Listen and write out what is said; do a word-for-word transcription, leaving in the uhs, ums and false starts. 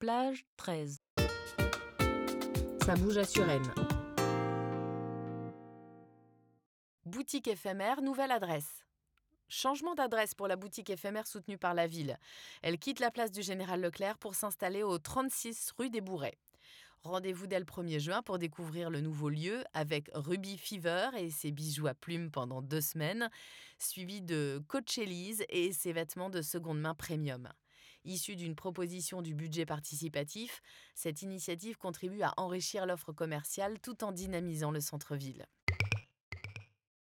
Plage treize. Ça bouge à Suresnes. Boutique éphémère, nouvelle adresse. Changement d'adresse pour la boutique éphémère soutenue par la ville. Elle quitte la place du Général Leclerc pour s'installer au trente-six rue des Bourrets. Rendez-vous dès le premier juin pour découvrir le nouveau lieu avec Ruby Fever et ses bijoux à plumes pendant deux semaines, suivi de Coachellise et ses vêtements de seconde main premium. Issue d'une proposition du budget participatif, cette initiative contribue à enrichir l'offre commerciale tout en dynamisant le centre-ville.